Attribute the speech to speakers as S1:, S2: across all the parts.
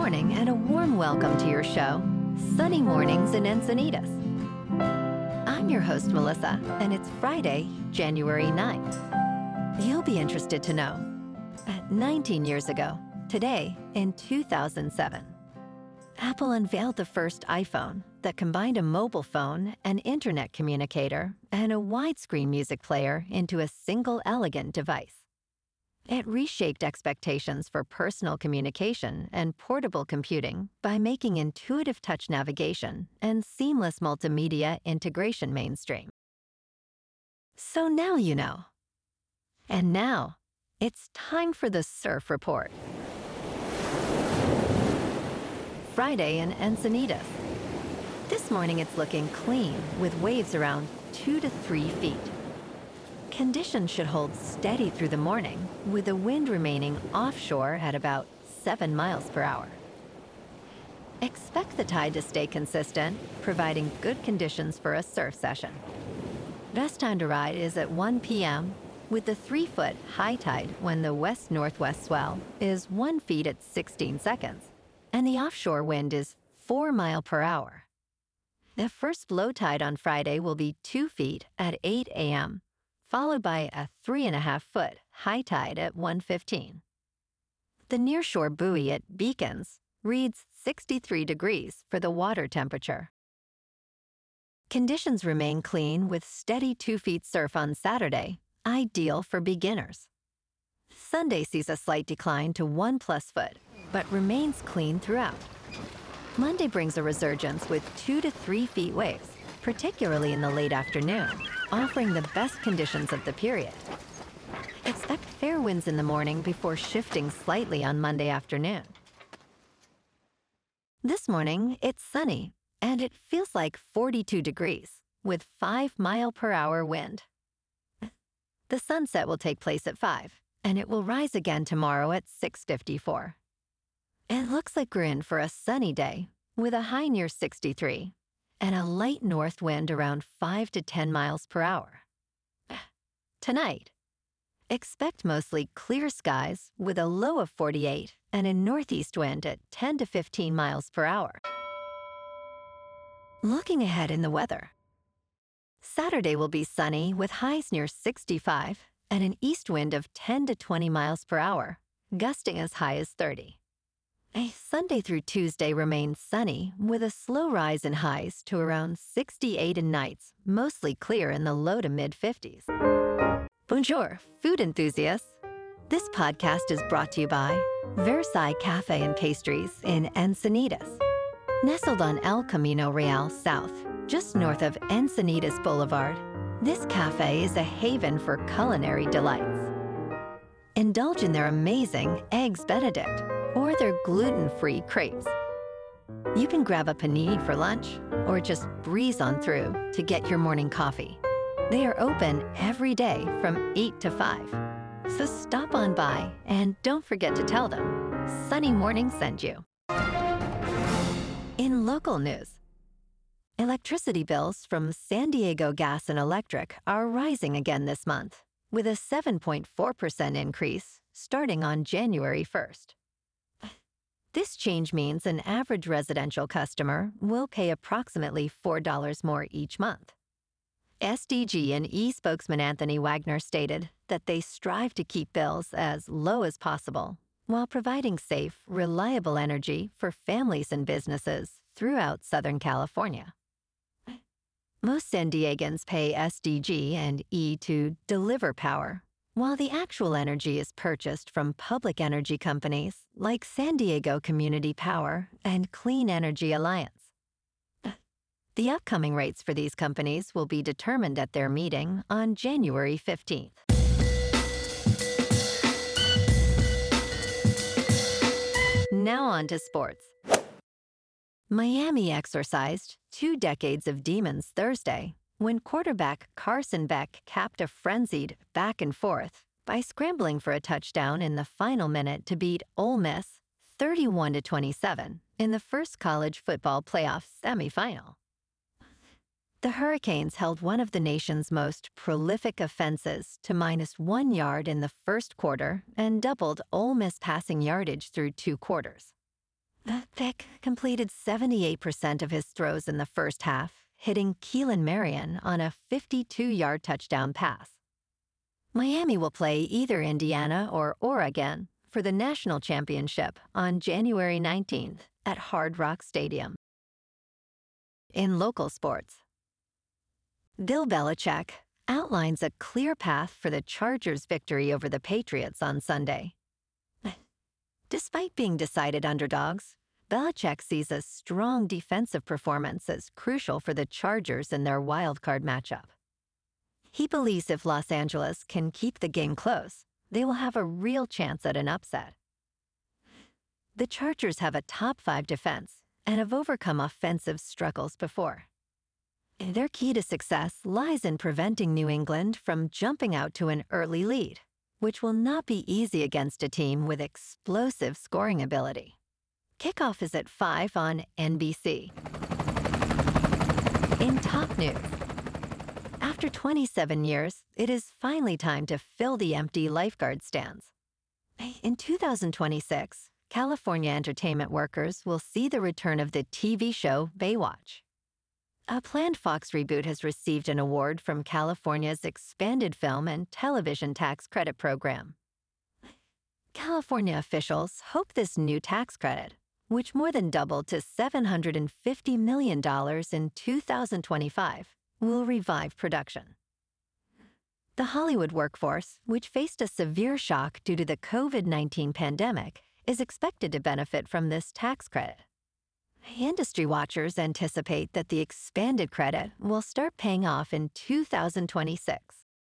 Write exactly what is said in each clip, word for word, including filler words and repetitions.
S1: morning and a warm welcome to your show, Sunny Mornings in Encinitas. I'm your host, Melissa, and it's Friday, January ninth. You'll be interested to know, nineteen years ago, today, in two thousand seven, Apple unveiled the first iPhone that combined a mobile phone, an internet communicator, and a widescreen music player into a single elegant device. It reshaped expectations for personal communication and portable computing by making intuitive touch navigation and seamless multimedia integration mainstream. So now you know. And now, it's time for the Surf Report. Friday in Encinitas. This morning it's looking clean with waves around two to three feet. Conditions should hold steady through the morning, with the wind remaining offshore at about seven miles per hour. Expect the tide to stay consistent, providing good conditions for a surf session. Best time to ride is at one p.m., with the three-foot high tide when the west-northwest swell is one feet at sixteen seconds, and the offshore wind is four mile per hour. The first low tide on Friday will be two feet at eight a.m., followed by a three and a half foot high tide at one fifteen. The nearshore buoy at Beacons reads sixty-three degrees for the water temperature. Conditions remain clean with steady two feet surf on Saturday, ideal for beginners. Sunday sees a slight decline to one plus foot, but remains clean throughout. Monday brings a resurgence with two to three feet waves, particularly in the late afternoon, offering the best conditions of the period. Expect fair winds in the morning before shifting slightly on Monday afternoon. This morning, it's sunny, and it feels like forty-two degrees, with five mile per hour wind. The sunset will take place at five, and it will rise again tomorrow at six fifty-four. It looks like we're in for a sunny day, with a high near sixty-three, and a light north wind around five to ten miles per hour. Tonight, expect mostly clear skies with a low of forty-eight and a northeast wind at ten to fifteen miles per hour. Looking ahead in the weather. Saturday will be sunny with highs near sixty-five and an east wind of ten to twenty miles per hour, gusting as high as thirty. A Sunday through Tuesday remains sunny with a slow rise in highs to around sixty-eight in nights, mostly clear in the low to mid fifties. Bonjour, food enthusiasts. This podcast is brought to you by Versailles Cafe and Pastries in Encinitas. Nestled on El Camino Real South, just north of Encinitas Boulevard, this cafe is a haven for culinary delights. Indulge in their amazing Eggs Benedict or their gluten-free crepes. You can grab a panini for lunch or just breeze on through to get your morning coffee. They are open every day from eight to five. So stop on by and don't forget to tell them Sunny Morning sent you. In local news, electricity bills from San Diego Gas and Electric are rising again this month, with a seven point four percent increase starting on January first. This change means an average residential customer will pay approximately four dollars more each month. S D G and E spokesman Anthony Wagner stated that they strive to keep bills as low as possible while providing safe, reliable energy for families and businesses throughout Southern California. Most San Diegans pay S D G and E to deliver power, while the actual energy is purchased from public energy companies like San Diego Community Power and Clean Energy Alliance. The upcoming rates for these companies will be determined at their meeting on January fifteenth. Now on to sports. Miami exorcised two decades of demons Thursday when quarterback Carson Beck capped a frenzied back and forth by scrambling for a touchdown in the final minute to beat Ole Miss thirty-one to twenty-seven in the first college football playoff semifinal. The Hurricanes held one of the nation's most prolific offenses to minus one yard in the first quarter and doubled Ole Miss passing yardage through two quarters. Vic completed seventy-eight percent of his throws in the first half, hitting Keelan Marion on a fifty-two-yard touchdown pass. Miami will play either Indiana or Oregon for the national championship on January nineteenth at Hard Rock Stadium. In local sports, Bill Belichick outlines a clear path for the Chargers' victory over the Patriots on Sunday. Despite being decided underdogs, Belichick sees a strong defensive performance as crucial for the Chargers in their wildcard matchup. He believes if Los Angeles can keep the game close, they will have a real chance at an upset. The Chargers have a top five defense and have overcome offensive struggles before. Their key to success lies in preventing New England from jumping out to an early lead, which will not be easy against a team with explosive scoring ability. Kickoff is at five on N B C. In top news, after twenty-seven years, it is finally time to fill the empty lifeguard stands. In two thousand twenty-six, California entertainment workers will see the return of the T V show Baywatch. A planned Fox reboot has received an award from California's expanded film and television tax credit program. California officials hope this new tax credit, which more than doubled to seven hundred fifty million dollars in two thousand twenty-five, will revive production. The Hollywood workforce, which faced a severe shock due to the COVID nineteen pandemic, is expected to benefit from this tax credit. Industry watchers anticipate that the expanded credit will start paying off in two thousand twenty-six.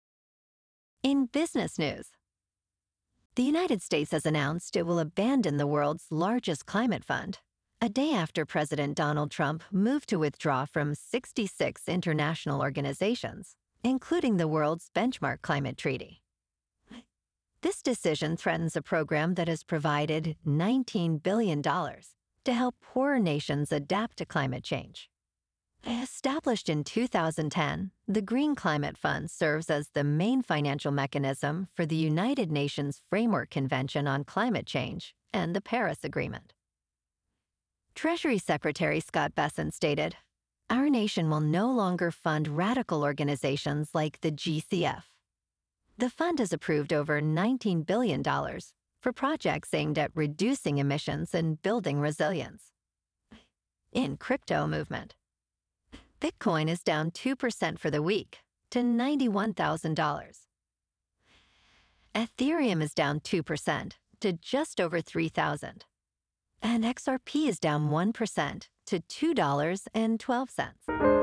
S1: In business news, the United States has announced it will abandon the world's largest climate fund, a day after President Donald Trump moved to withdraw from sixty-six international organizations, including the world's benchmark climate treaty. This decision threatens a program that has provided nineteen billion dollars to help poorer nations adapt to climate change. Established in two thousand ten, the Green Climate Fund serves as the main financial mechanism for the United Nations Framework Convention on Climate Change and the Paris Agreement. Treasury Secretary Scott Bessent stated, "Our nation will no longer fund radical organizations like the G C F. The fund has approved over nineteen billion dollars for projects aimed at reducing emissions and building resilience." In crypto movement, Bitcoin is down two percent for the week to ninety-one thousand dollars. Ethereum is down two percent to just over three thousand dollars. And X R P is down one percent to two dollars and twelve cents.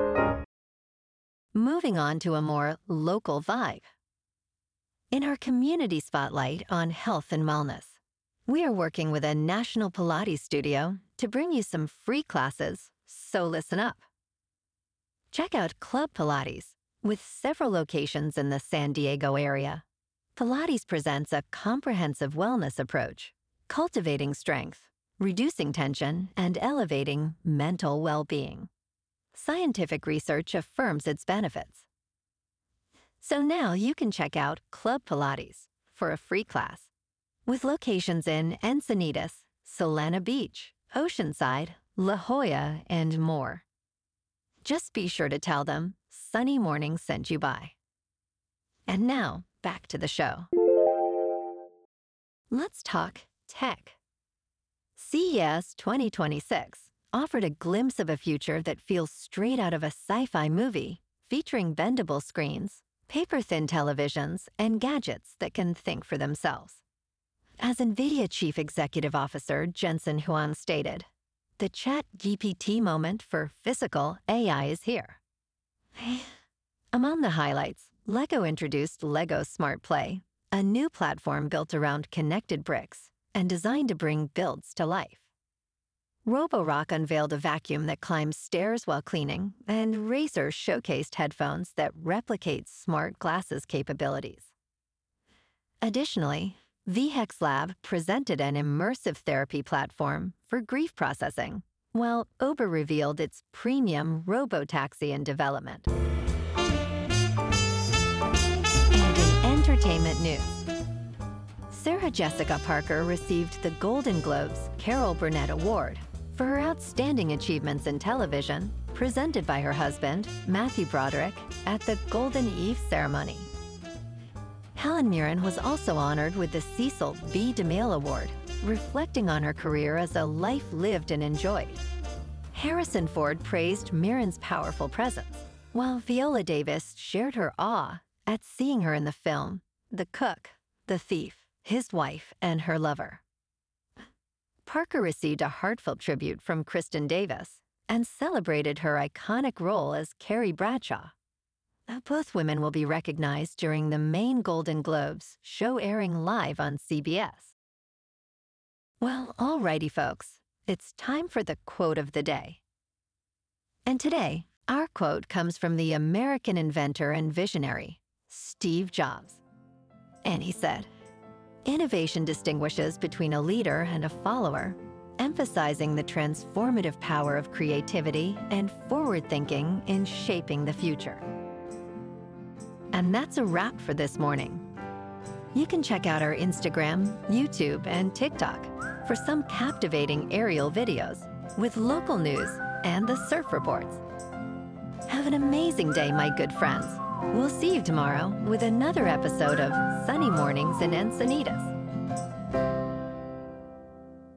S1: Moving on to a more local vibe. In our community spotlight on health and wellness, we are working with a national Pilates studio to bring you some free classes, so listen up. Check out Club Pilates, with several locations in the San Diego area. Pilates presents a comprehensive wellness approach, cultivating strength, reducing tension, and elevating mental well-being. Scientific research affirms its benefits. So now you can check out Club Pilates for a free class, with locations in Encinitas, Solana Beach, Oceanside, La Jolla, and more. Just be sure to tell them Sunny Morning sent you by. And now, back to the show. Let's talk tech. C E S twenty twenty-six offered a glimpse of a future that feels straight out of a sci-fi movie, featuring bendable screens, paper-thin televisions, and gadgets that can think for themselves. As NVIDIA Chief Executive Officer Jensen Huang stated, "The Chat G P T moment for physical A I is here." Among the highlights, LEGO introduced LEGO Smart Play, a new platform built around connected bricks and designed to bring builds to life. Roborock unveiled a vacuum that climbs stairs while cleaning, and Razer showcased headphones that replicate smart glasses capabilities. Additionally, V HEX Lab presented an immersive therapy platform for grief processing, while Uber revealed its premium robotaxi in development. And in entertainment news, Sarah Jessica Parker received the Golden Globes Carol Burnett Award for her outstanding achievements in television, presented by her husband, Matthew Broderick, at the Golden Eve ceremony. Helen Mirren was also honored with the Cecil B. DeMille Award, reflecting on her career as a life lived and enjoyed. Harrison Ford praised Mirren's powerful presence, while Viola Davis shared her awe at seeing her in the film The Cook, the Thief, His Wife, and Her Lover. Parker received a heartfelt tribute from Kristen Davis and celebrated her iconic role as Carrie Bradshaw. Both women will be recognized during the main Golden Globes, show airing live on C B S. Well, alrighty, folks, it's time for the quote of the day. And today, our quote comes from the American inventor and visionary, Steve Jobs. And he said, "Innovation distinguishes between a leader and a follower, emphasizing the transformative power of creativity and forward thinking in shaping the future." And that's a wrap for this morning. You can check out our Instagram, YouTube, and TikTok for some captivating aerial videos with local news and the surf reports. Have an amazing day, my good friends. We'll see you tomorrow with another episode of Sunny Mornings in Encinitas.